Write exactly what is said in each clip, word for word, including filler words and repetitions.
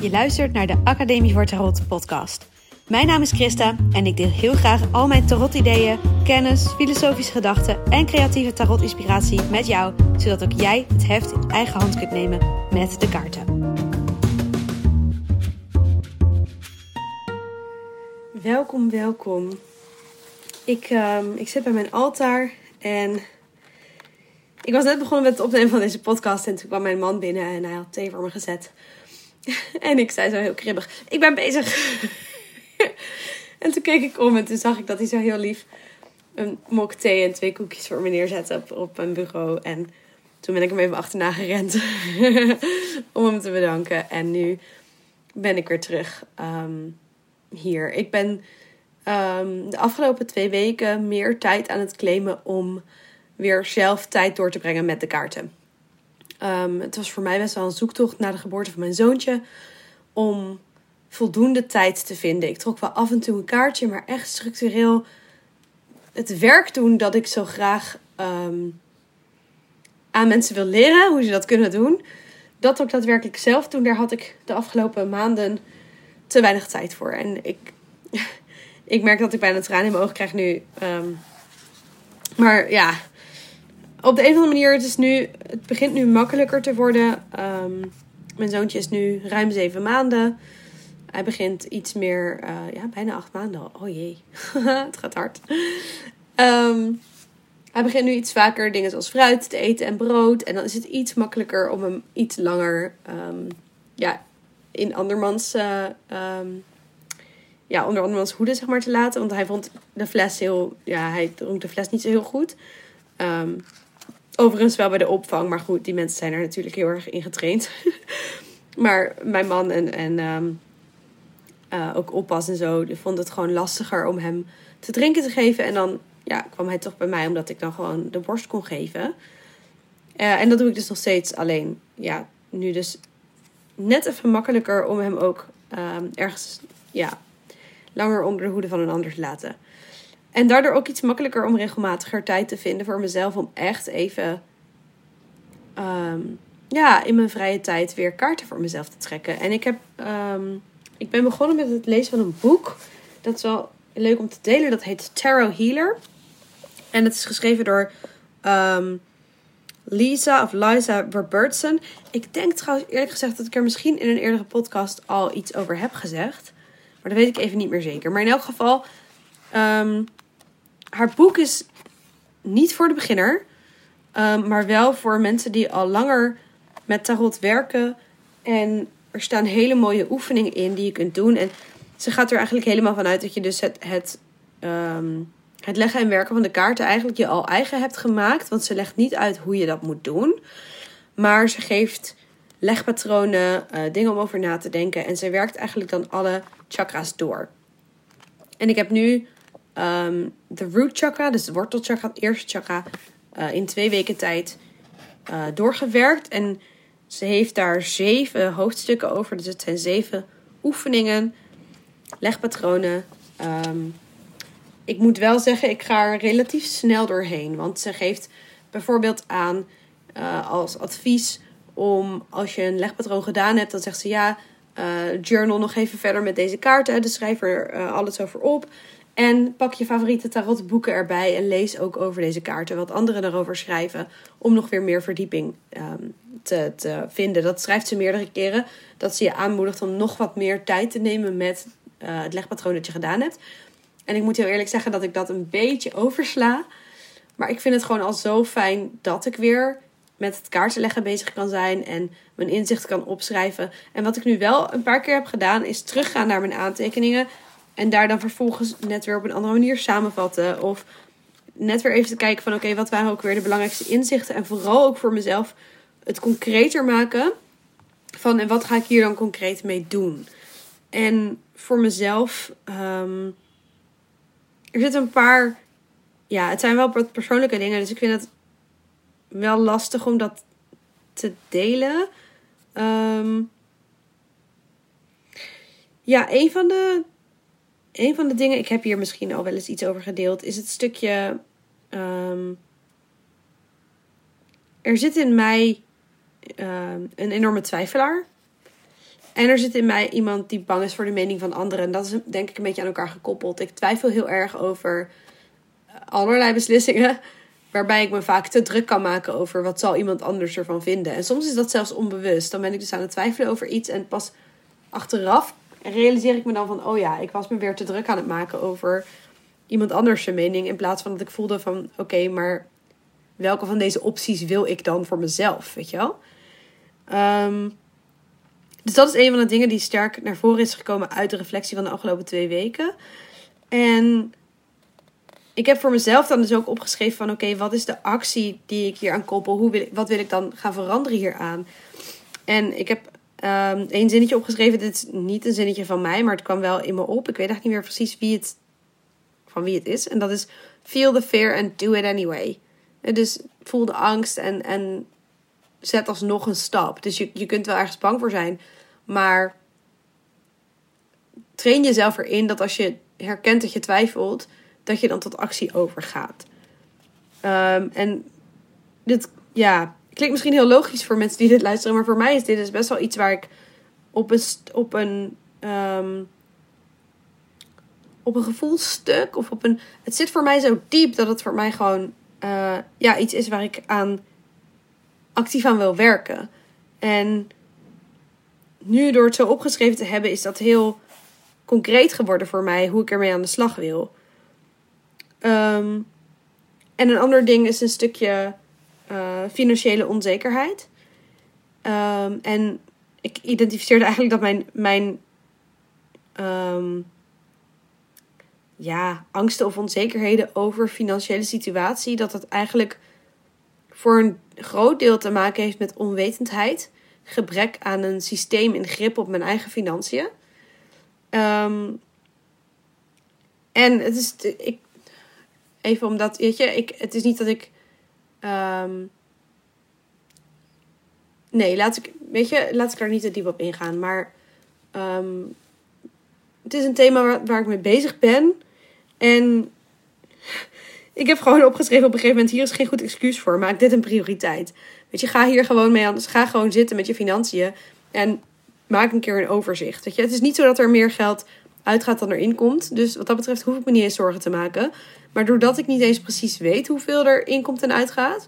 Je luistert naar de Academie voor Tarot podcast. Mijn naam is Christa en ik deel heel graag al mijn tarot-ideeën, kennis, filosofische gedachten en creatieve tarot-inspiratie met jou, zodat ook jij het heft in eigen hand kunt nemen met de kaarten. Welkom, welkom. Ik, um, ik zit bij mijn altaar en ik was net begonnen met het opnemen van deze podcast en toen kwam mijn man binnen en hij had thee voor me gezet. En ik zei zo heel kribbig, ik ben bezig. En toen keek ik om en toen zag ik dat hij zo heel lief een mok thee en twee koekjes voor me neerzette op, op mijn bureau. En toen ben ik hem even achterna gerend om hem te bedanken. En nu ben ik weer terug um, hier. Ik ben um, de afgelopen twee weken meer tijd aan het claimen om weer zelf tijd door te brengen met de kaarten. Um, het was voor mij best wel een zoektocht na de geboorte van mijn zoontje om voldoende tijd te vinden. Ik trok wel af en toe een kaartje, maar echt structureel het werk doen dat ik zo graag um, aan mensen wil leren, hoe ze dat kunnen doen. Dat ook daadwerkelijk zelf doen, daar had ik de afgelopen maanden te weinig tijd voor. En ik, ik merk dat ik bijna tranen in mijn ogen krijg nu. Um, maar ja, op de een of andere manier, het, is nu, het begint nu makkelijker te worden. Um, mijn zoontje is nu ruim zeven maanden. Hij begint iets meer, uh, ja, bijna acht maanden al. Oh jee, het gaat hard. Um, hij begint nu iets vaker dingen zoals fruit te eten en brood. En dan is het iets makkelijker om hem iets langer um, ja, in andermans, uh, um, ja, onder andermans hoede zeg maar, te laten. Want hij vond de fles heel, ja, hij dronk de fles niet zo heel goed. Um, overigens wel bij de opvang, maar goed, die mensen zijn er natuurlijk heel erg in getraind. Maar mijn man en... en um, Uh, ook oppas en zo. Die vond het gewoon lastiger om hem te drinken te geven. En dan ja, kwam hij toch bij mij omdat ik dan gewoon de borst kon geven. Uh, en dat doe ik dus nog steeds alleen. Ja, nu dus net even makkelijker om hem ook uh, ergens ja, langer onder de hoede van een ander te laten. En daardoor ook iets makkelijker om regelmatiger tijd te vinden voor mezelf. Om echt even um, ja, in mijn vrije tijd weer kaarten voor mezelf te trekken. En ik heb... Um, Ik ben begonnen met het lezen van een boek. Dat is wel leuk om te delen. Dat heet Tarot Healer. En het is geschreven door um, Lisa of Liza Robertson. Ik denk trouwens eerlijk gezegd dat ik er misschien in een eerdere podcast al iets over heb gezegd. Maar dat weet ik even niet meer zeker. Maar in elk geval, um, haar boek is niet voor de beginner. Um, maar wel voor mensen die al langer met tarot werken. En er staan hele mooie oefeningen in die je kunt doen. En ze gaat er eigenlijk helemaal vanuit dat je dus het, het, um, het leggen en werken van de kaarten eigenlijk je al eigen hebt gemaakt. Want ze legt niet uit hoe je dat moet doen. Maar ze geeft legpatronen, uh, dingen om over na te denken. En ze werkt eigenlijk dan alle chakra's door. En ik heb nu um, de root chakra, dus de wortelchakra, het eerste chakra, uh, in twee weken tijd uh, doorgewerkt. En ze heeft daar zeven hoofdstukken over. Dus het zijn zeven oefeningen, legpatronen. Um, ik moet wel zeggen, ik ga er relatief snel doorheen. Want ze geeft bijvoorbeeld aan uh, als advies om als je een legpatroon gedaan hebt, dan zegt ze ja, uh, journal nog even verder met deze kaarten. Dus schrijf er uh, alles over op. En pak je favoriete tarotboeken erbij en lees ook over deze kaarten. Wat anderen erover schrijven. Om nog weer meer verdieping um, te, te vinden. Dat schrijft ze meerdere keren. Dat ze je aanmoedigt om nog wat meer tijd te nemen met uh, het legpatroon dat je gedaan hebt. En ik moet heel eerlijk zeggen dat ik dat een beetje oversla. Maar ik vind het gewoon al zo fijn dat ik weer met het kaartenleggen bezig kan zijn. En mijn inzicht kan opschrijven. En wat ik nu wel een paar keer heb gedaan is teruggaan naar mijn aantekeningen. En daar dan vervolgens net weer op een andere manier samenvatten. Of net weer even te kijken van oké, okay, wat waren ook weer de belangrijkste inzichten. En vooral ook voor mezelf het concreter maken. Van en wat ga ik hier dan concreet mee doen. En voor mezelf. Um, er zitten een paar. Ja, het zijn wel wat persoonlijke dingen. Dus ik vind het wel lastig om dat te delen. Um, ja, een van de... Een van de dingen, ik heb hier misschien al wel eens iets over gedeeld, is het stukje... Um, er zit in mij uh, een enorme twijfelaar. En er zit in mij iemand die bang is voor de mening van anderen. En dat is denk ik een beetje aan elkaar gekoppeld. Ik twijfel heel erg over allerlei beslissingen. Waarbij ik me vaak te druk kan maken over wat zal iemand anders ervan vinden. En soms is dat zelfs onbewust. Dan ben ik dus aan het twijfelen over iets. En pas achteraf realiseer ik me dan van... oh ja, ik was me weer te druk aan het maken over iemand anders zijn mening. In plaats van dat ik voelde van... oké, okay, maar welke van deze opties wil ik dan voor mezelf? Weet je wel? Um, dus dat is een van de dingen die sterk naar voren is gekomen uit de reflectie van de afgelopen twee weken. En ik heb voor mezelf dan dus ook opgeschreven van... oké, okay, wat is de actie die ik hier aan koppel? Hoe wil ik, wat wil ik dan gaan veranderen hieraan? En ik heb um, één zinnetje opgeschreven. Dit is niet een zinnetje van mij, maar het kwam wel in me op. Ik weet eigenlijk niet meer precies wie het, van wie het is. En dat is: feel the fear and do it anyway. En dus voel de angst en, en zet alsnog een stap. Dus je, je kunt wel ergens bang voor zijn. Maar train jezelf erin dat als je herkent dat je twijfelt... dat je dan tot actie overgaat. Um, en dit, ja, klinkt misschien heel logisch voor mensen die dit luisteren. Maar voor mij is dit dus best wel iets waar ik op een, op een, um, op een gevoelstuk... of op een, het zit voor mij zo diep dat het voor mij gewoon uh, ja, iets is waar ik aan actief aan wil werken. En nu door het zo opgeschreven te hebben, is dat heel concreet geworden voor mij hoe ik ermee aan de slag wil. Um, en een ander ding is een stukje uh, financiële onzekerheid. Um, en ik identificeerde eigenlijk dat mijn, mijn um, ja, angsten of onzekerheden over financiële situatie, dat dat eigenlijk voor een groot deel te maken heeft met onwetendheid. Gebrek aan een systeem en grip op mijn eigen financiën. Um, en het is... Ik, even omdat, weet je, ik, het is niet dat ik... Um, nee, laat ik, weet je, laat ik er niet te diep op ingaan. Maar um, het is een thema waar, waar ik mee bezig ben. En ik heb gewoon opgeschreven op een gegeven moment: hier is geen goed excuus voor. Maak dit een prioriteit. Weet je, ga hier gewoon mee aan. Dus ga gewoon zitten met je financiën. En maak een keer een overzicht. Weet je, het is niet zo dat er meer geld uitgaat dan er inkomt. Dus wat dat betreft hoef ik me niet eens zorgen te maken. Maar doordat ik niet eens precies weet hoeveel er inkomt en uitgaat,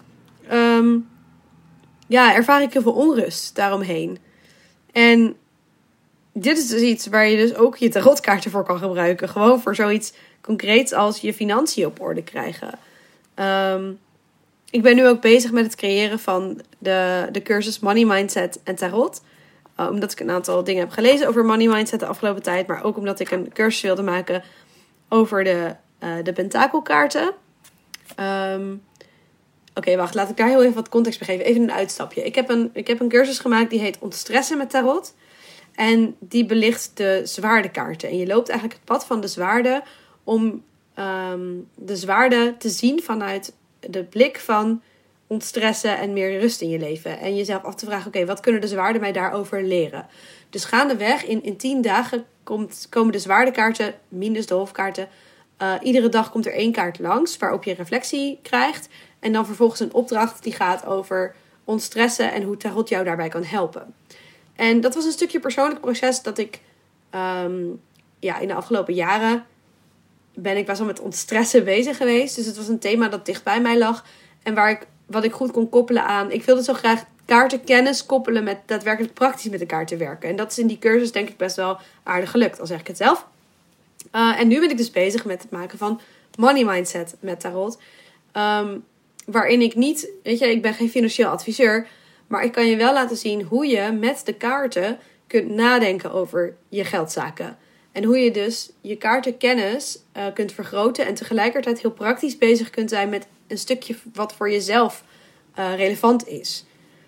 Um, ja, ervaar ik heel veel onrust daaromheen. En dit is dus iets waar je dus ook je tarotkaarten voor kan gebruiken. Gewoon voor zoiets concreets als je financiën op orde krijgen. Um, ik ben nu ook bezig met het creëren van de, de cursus Money Mindset en Tarot. Uh, omdat ik een aantal dingen heb gelezen over Money Mindset de afgelopen tijd. Maar ook omdat ik een cursus wilde maken over de, uh, de pentakelkaarten. Um, Oké, okay, wacht. Laat ik daar heel even wat context bij geven. Even een uitstapje. Ik heb een, ik heb een cursus gemaakt die heet Ontstressen met Tarot. En die belicht de zwaardekaarten. En je loopt eigenlijk het pad van de zwaarden om um, de zwaarden te zien vanuit de blik van ontstressen en meer rust in je leven. En jezelf af te vragen, oké, okay, wat kunnen de zwaarden mij daarover leren? Dus gaandeweg, in, in tien dagen komt, komen de zwaardekaarten, minus de hofkaarten. Uh, iedere dag komt er één kaart langs waarop je reflectie krijgt. En dan vervolgens een opdracht die gaat over ontstressen en hoe tarot jou daarbij kan helpen. En dat was een stukje persoonlijk proces dat ik um, ja, in de afgelopen jaren ben ik best wel met ontstressen bezig geweest. Dus het was een thema dat dicht bij mij lag. En waar ik, wat ik goed kon koppelen aan. Ik wilde zo graag kaartenkennis koppelen met daadwerkelijk praktisch met de kaarten werken. En dat is in die cursus denk ik best wel aardig gelukt, al zeg ik het zelf. Uh, en nu ben ik dus bezig met het maken van Money Mindset met Tarot. Um, waarin ik niet, weet je, ik ben geen financieel adviseur. Maar ik kan je wel laten zien hoe je met de kaarten kunt nadenken over je geldzaken. En hoe je dus je kaartenkennis uh, kunt vergroten. En tegelijkertijd heel praktisch bezig kunt zijn met een stukje wat voor jezelf uh, relevant is.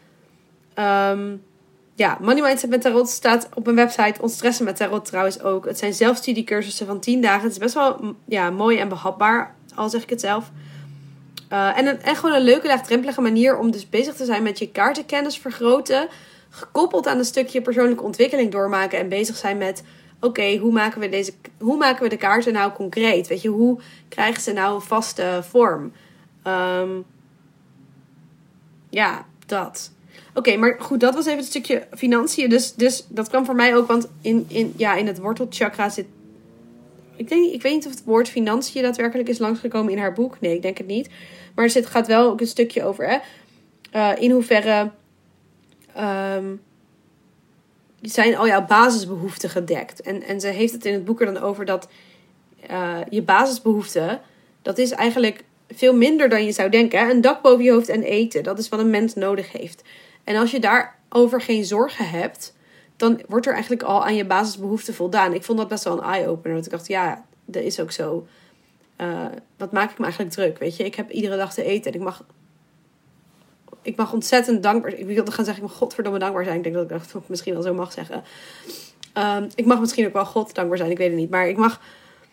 Um, ja, Money Mindset met Tarot staat op mijn website. Ontstressen met Tarot trouwens ook. Het zijn zelfstudiecursussen van tien dagen. Het is best wel ja, mooi en behapbaar, al zeg ik het zelf. Uh, en, een, en gewoon een leuke, laagdrempelige manier om dus bezig te zijn met je kaartenkennis vergroten. Gekoppeld aan een stukje persoonlijke ontwikkeling doormaken. En bezig zijn met, oké, okay, hoe maken we deze, hoe maken we de kaarten nou concreet? Weet je, hoe krijgen ze nou een vaste vorm? Um, ja, dat. Oké, okay, maar goed, dat was even een stukje financiën. Dus, dus dat kwam voor mij ook, want in, in, ja, in het wortelchakra zit... Ik, denk, ik weet niet of het woord financiën daadwerkelijk is langsgekomen in haar boek. Nee, ik denk het niet. Maar er zit, gaat wel ook een stukje over, hè. Uh, in hoeverre um, zijn al jouw basisbehoeften gedekt. En, en ze heeft het in het boek er dan over dat uh, je basisbehoeften, dat is eigenlijk veel minder dan je zou denken. Hè? Een dak boven je hoofd en eten, dat is wat een mens nodig heeft. En als je daarover geen zorgen hebt, dan wordt er eigenlijk al aan je basisbehoeften voldaan. Ik vond dat best wel een eye-opener. Want ik dacht, ja, dat is ook zo. Uh, wat maak ik me eigenlijk druk, weet je? Ik heb iedere dag te eten en ik mag... Ik mag ontzettend dankbaar... Ik wilde gaan zeggen, ik mag godverdomme dankbaar zijn. Ik denk dat ik dat ook misschien wel zo mag zeggen. Um, ik mag misschien ook wel God dankbaar zijn, ik weet het niet. Maar ik mag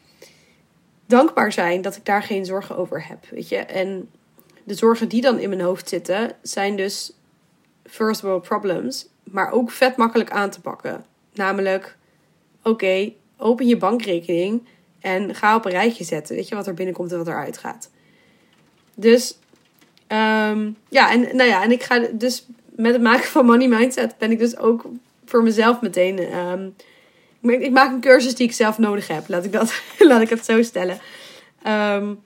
dankbaar zijn dat ik daar geen zorgen over heb, weet je? En de zorgen die dan in mijn hoofd zitten, zijn dus first world problems, maar ook vet makkelijk aan te pakken. Namelijk, oké, okay, open je bankrekening en ga op een rijtje zetten. Weet je, wat er binnenkomt en wat eruit gaat. Dus, um, ja, en nou ja, en ik ga dus met het maken van Money Mindset ben ik dus ook voor mezelf meteen... Um, ik, ik maak een cursus die ik zelf nodig heb. Laat ik, dat, laat ik het zo stellen. Um,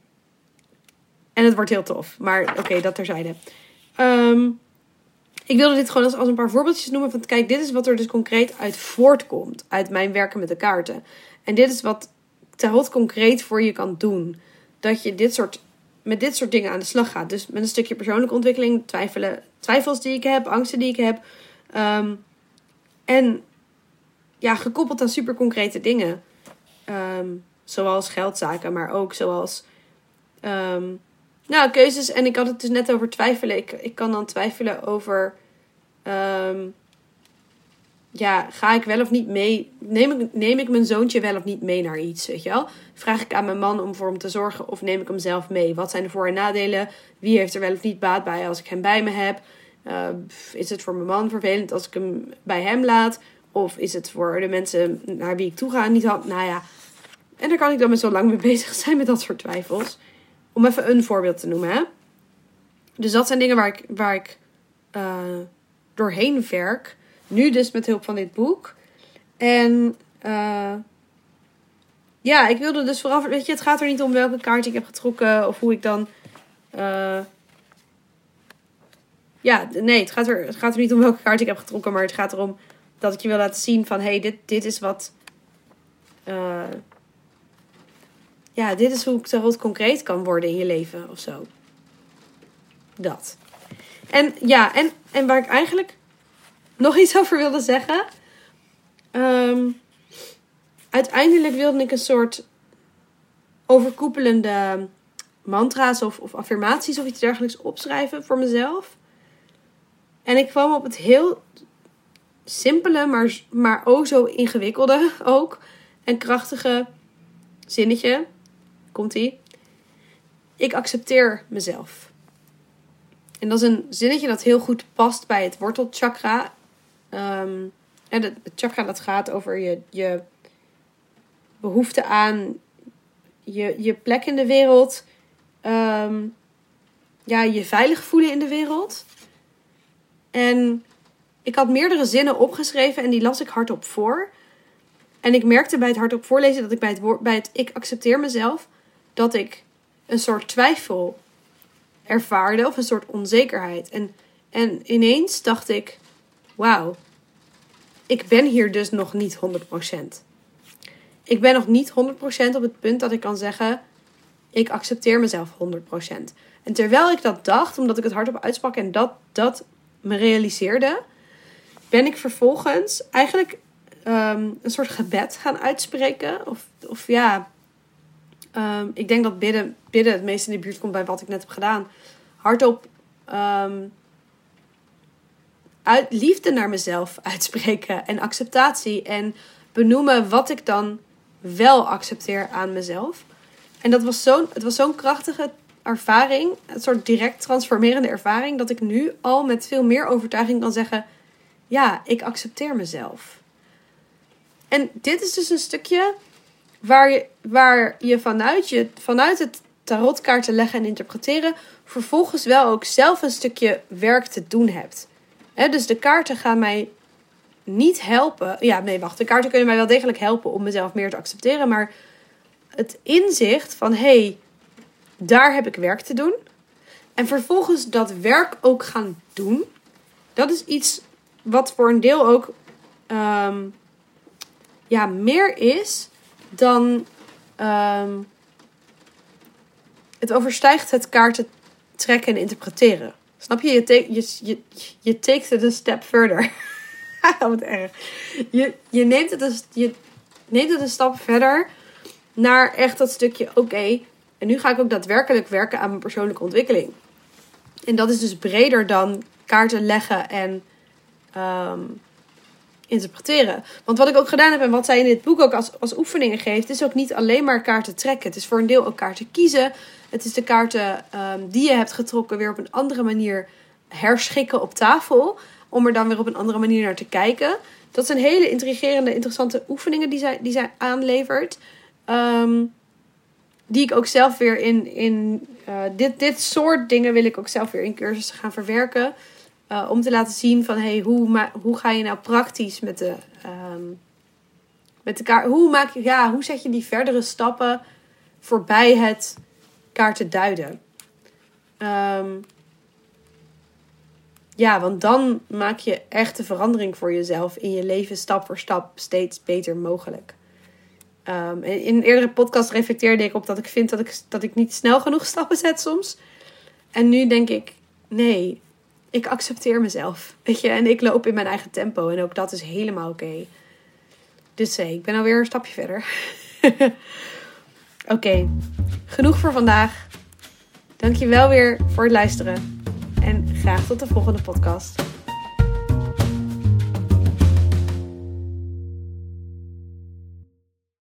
en het wordt heel tof. Maar oké, okay, dat terzijde. Um, ik wilde dit gewoon als, als een paar voorbeeldjes noemen. Van kijk, dit is wat er dus concreet uit voortkomt. Uit mijn werken met de kaarten. En dit is wat tarot concreet voor je kan doen. Dat je dit soort, met dit soort dingen aan de slag gaat. Dus met een stukje persoonlijke ontwikkeling. Twijfelen, twijfels die ik heb. Angsten die ik heb. Um, en ja, gekoppeld aan super concrete dingen. Um, zoals geldzaken. Maar ook zoals... Um, nou, keuzes. En ik had het dus net over twijfelen. Ik, ik kan dan twijfelen over... Um, ja, ga ik wel of niet mee... Neem ik, neem ik mijn zoontje wel of niet mee naar iets, weet je wel? Vraag ik aan mijn man om voor hem te zorgen of neem ik hem zelf mee? Wat zijn de voor- en nadelen? Wie heeft er wel of niet baat bij als ik hem bij me heb? Uh, is het voor mijn man vervelend als ik hem bij hem laat? Of is het voor de mensen naar wie ik toe ga niet had? Nou ja, en daar kan ik dan met zo lang mee bezig zijn met dat soort twijfels. Om even een voorbeeld te noemen, hè. Dus dat zijn dingen waar ik, waar ik uh, doorheen werk. Nu dus met hulp van dit boek. En uh, ja, ik wilde dus vooraf... Weet je, het gaat er niet om welke kaart ik heb getrokken. Of hoe ik dan... Uh, ja, nee, het gaat, er, het gaat er niet om welke kaart ik heb getrokken. Maar het gaat erom dat ik je wil laten zien van... Hé, hey, dit, dit is wat... Uh, ja, dit is hoe het tarot concreet kan worden in je leven of zo. Dat. En ja, en, en waar ik eigenlijk nog iets over wilde zeggen. Um, uiteindelijk wilde ik een soort overkoepelende mantra's of, of affirmaties of iets dergelijks opschrijven voor mezelf. En ik kwam op het heel simpele, maar, maar ook zo ingewikkelde ook. En krachtige zinnetje. Komt-ie. Ik accepteer mezelf. En dat is een zinnetje dat heel goed past bij het wortelchakra. Um, en het chakra dat gaat over je, je behoefte aan je, je plek in de wereld. Um, ja, je veilig voelen in de wereld. En ik had meerdere zinnen opgeschreven en die las ik hardop voor. En ik merkte bij het hardop voorlezen dat ik bij het, woord, bij het ik accepteer mezelf... dat ik een soort twijfel ervaarde of een soort onzekerheid. En, en ineens dacht ik, wauw, ik ben hier dus nog niet honderd procent. Ik ben nog niet honderd procent op het punt dat ik kan zeggen, ik accepteer mezelf honderd procent. En terwijl ik dat dacht, omdat ik het hardop uitsprak en dat, dat me realiseerde, ben ik vervolgens eigenlijk um, een soort gebed gaan uitspreken. Of, of ja... Um, ik denk dat bidden, bidden het meest in de buurt komt bij wat ik net heb gedaan. Hardop um, uit, liefde naar mezelf uitspreken. En acceptatie. En benoemen wat ik dan wel accepteer aan mezelf. En dat was zo'n, het was zo'n krachtige ervaring. Een soort direct transformerende ervaring. Dat ik nu al met veel meer overtuiging kan zeggen. Ja, ik accepteer mezelf. En dit is dus een stukje... Waar je, waar je vanuit, je vanuit het tarotkaarten leggen en interpreteren vervolgens wel ook zelf een stukje werk te doen hebt. He, dus de kaarten gaan mij niet helpen. Ja, nee, wacht. De kaarten kunnen mij wel degelijk helpen om mezelf meer te accepteren. Maar het inzicht van, hé, hey, daar heb ik werk te doen. En vervolgens dat werk ook gaan doen. Dat is iets wat voor een deel ook um, ja, meer is dan... Um, het overstijgt het kaarten trekken en interpreteren. Snap je? Je, te- je, je, je takes it a step further. Wat erg. Je, je, neemt het een, je neemt het een stap verder naar echt dat stukje, oké, okay, en nu ga ik ook daadwerkelijk werken aan mijn persoonlijke ontwikkeling. En dat is dus breder dan kaarten leggen en um, interpreteren. Want wat ik ook gedaan heb en wat zij in dit boek ook als, als oefeningen geeft, is ook niet alleen maar kaarten trekken. Het is voor een deel ook kaarten kiezen. Het is de kaarten um, die je hebt getrokken weer op een andere manier herschikken op tafel. Om er dan weer op een andere manier naar te kijken. Dat zijn hele intrigerende, interessante oefeningen die zij, die zij aanlevert. Um, die ik ook zelf weer in... in uh, dit, dit soort dingen wil ik ook zelf weer in cursussen gaan verwerken. Uh, om te laten zien van, hey, hoe, ma- hoe ga je nou praktisch met de... Um, met de kaart... Hoe, maak je, ja, hoe zet je die verdere stappen voorbij het kaarten duiden? Um, Ja, want dan maak je echt de verandering voor jezelf in je leven stap voor stap steeds beter mogelijk. Um, en in een eerdere podcast reflecteerde ik op dat ik vind dat ik, dat ik niet snel genoeg stappen zet soms. En nu denk ik, nee, ik accepteer mezelf. Weet je, en ik loop in mijn eigen tempo en ook dat is helemaal oké. Okay. Dus hey, ik ben alweer een stapje verder. Oké, okay, genoeg voor vandaag. Dankjewel weer voor het luisteren. En graag tot de volgende podcast.